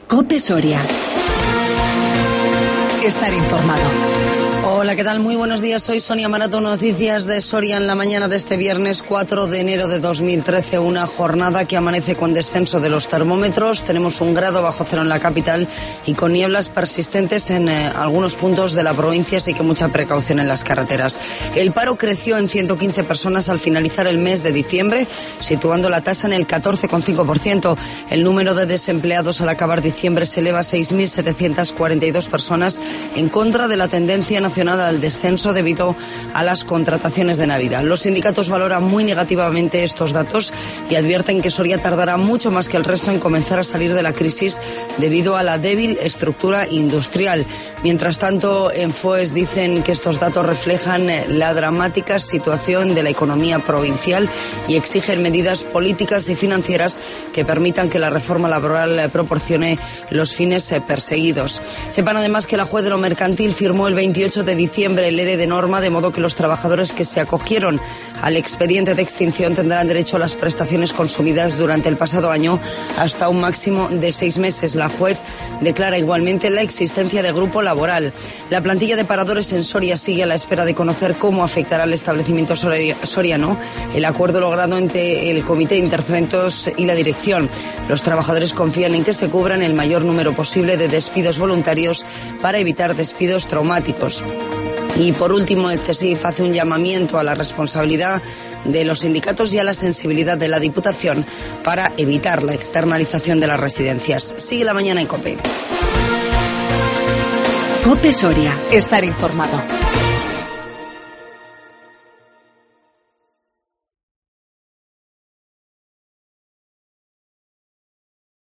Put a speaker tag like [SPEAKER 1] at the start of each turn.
[SPEAKER 1] COPE Soria. Estar informado.
[SPEAKER 2] Hola, ¿qué tal? Muy buenos días. Soy Sonia Marato, noticias de Soria en la mañana de este viernes 4 de enero de 2013. Una jornada que amanece con descenso de los termómetros. Tenemos 1 grado bajo cero en la capital y con nieblas persistentes en algunos puntos de la provincia, así que mucha precaución en las carreteras. El paro creció en 115 personas al finalizar el mes de diciembre, situando la tasa en el 14,5%. El número de desempleados al acabar diciembre se eleva a 6.742 personas, en contra de la tendencia nacional al descenso debido a las contrataciones de Navidad. Los sindicatos valoran muy negativamente estos datos y advierten que Soria tardará mucho más que el resto en comenzar a salir de la crisis debido a la débil estructura industrial. Mientras tanto, en FOES dicen que estos datos reflejan la dramática situación de la economía provincial y exigen medidas políticas y financieras que permitan que la reforma laboral proporcione los fines perseguidos. Sepan además que la juez de lo mercantil firmó el 28 de diciembre el ERE de norma, de modo que los trabajadores que se acogieron al expediente de extinción tendrán derecho a las prestaciones consumidas durante el pasado año hasta un máximo de 6 meses. La juez declara igualmente la existencia de grupo laboral. La plantilla de paradores en Soria sigue a la espera de conocer cómo afectará al establecimiento soriano el acuerdo logrado entre el Comité de Intercentos y la dirección. Los trabajadores confían en que se cubran el mayor número posible de despidos voluntarios para evitar despidos traumáticos. Y por último, el CESIF hace un llamamiento a la responsabilidad de los sindicatos y a la sensibilidad de la Diputación para evitar la externalización de las residencias. Sigue la mañana en COPE.
[SPEAKER 1] COPE Soria. Estar informado.